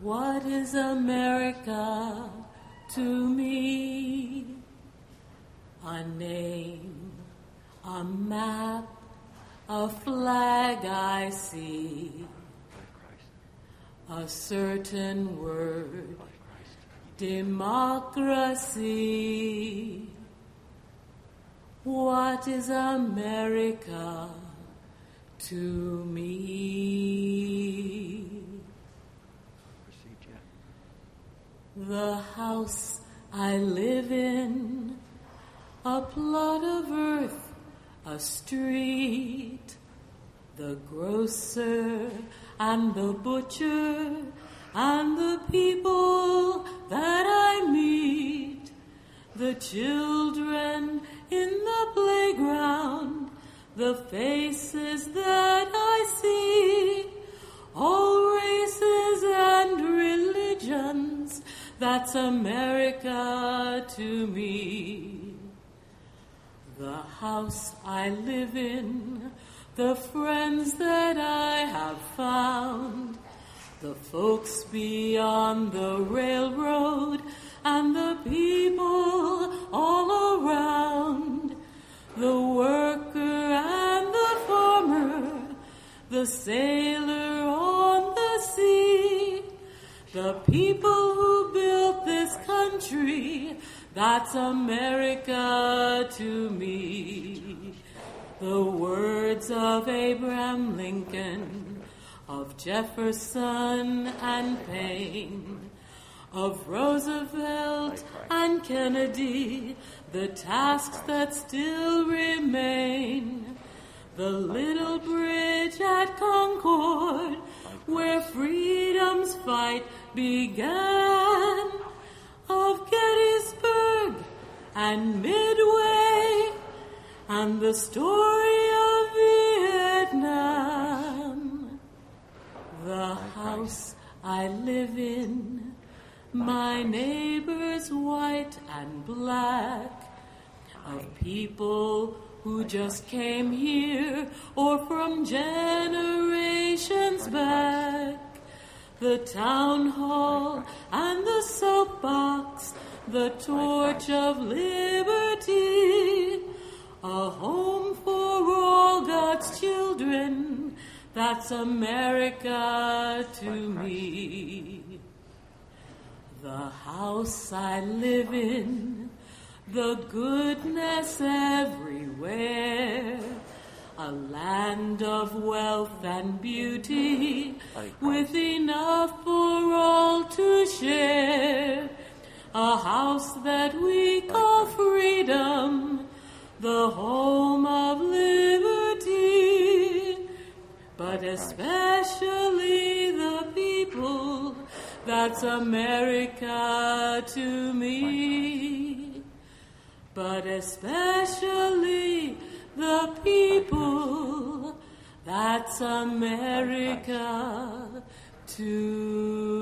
What is America to me? A name, a map, a flag I see, a certain word, democracy. What is America to me? The house I live in, a plot of earth, a street, the grocer and the butcher and the people that I meet, the children in the playground, the faces that I see, all races and religions, that's America to me. The house I live in, the friends that I have found, the folks beyond the railroad, and the people all around, the worker and the farmer, the sailor on the sea, the people who built this country, that's America to me. The words of Abraham Lincoln, of Jefferson and Payne, of Roosevelt and Kennedy, the tasks that still remain, the little bridge at Concord, where freedom's fight began, of Gettysburg and Midway, and the story of Vietnam. The house I live in, my neighbors white and black, of people who just came here or from generations back, the town hall and the soapbox, the torch of liberty, a home for all God's children, that's America to me. The house I live in, the goodness everywhere, a land of wealth and beauty, with enough for all to share, a house that we call freedom, the home of liberty, but especially the people, that's America to me. But especially the people, that's America to